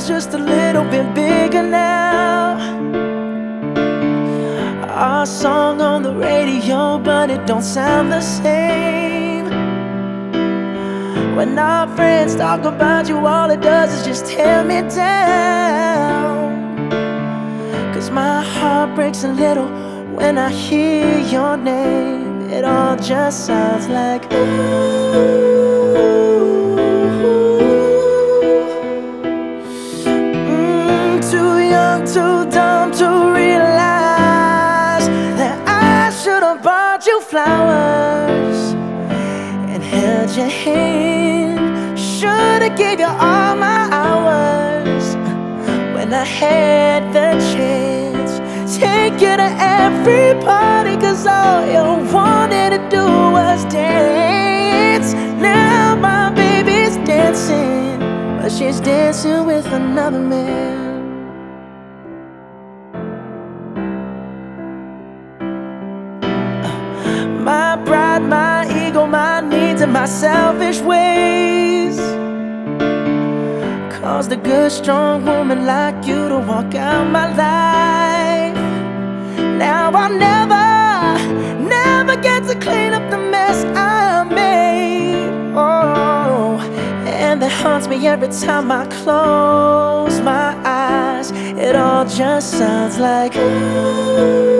world's just a little bit bigger now. Our song on the radio, but it don't sound the same. When our friends talk about you, all it does is just tear me down. 'C's my heart breaks a little when I hear your name. It all just sounds like ooh. Too young, too dumb to realize that I should've bought you flowers and held your hand. Should've gave you all my hours when I had the chance. Take you to every party, 'cause all you wanted to do was dance. Now my baby's dancing, but she's dancing with another man. My pride, my ego, my needs, and my selfish ways caused a good, strong woman like you to walk out my life. Now I'll never get to clean up the mess I made. Oh, and that haunts me every time I close my eyes. It all just sounds like ooh.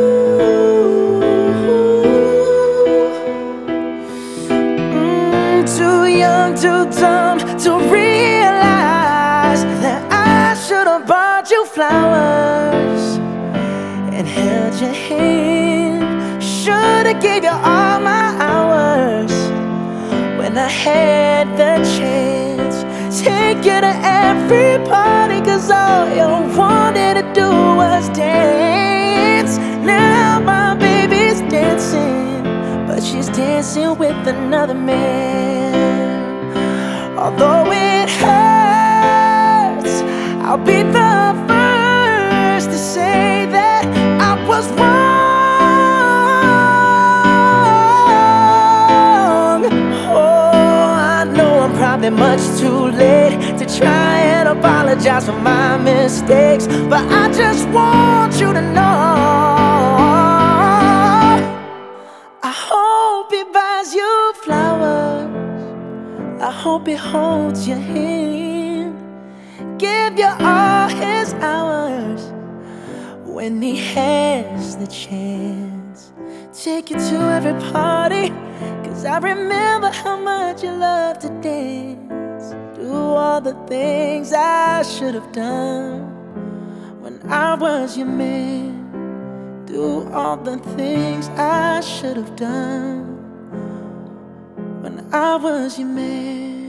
Too young, too dumb to realize that I should've bought you flowers and held your hand. Should've gave you all my hours when I had the chance. Take you to every party, 'cause all you wanted to do was dance. Now my baby's dancing, but she's dancing with another man. Although it hurts, I'll be the first to say that I was wrong. Oh, I know I'm probably much too late to try and apologize for my mistakes, but I just want you to know I hope he buys you flowers. I hope he holds your hand, give you all his hours when he has the chance. Take you to every party, 'cause I remember how much you love to dance. Do all the things I should have done when I was your man. Do all the things I should have done when I was your man.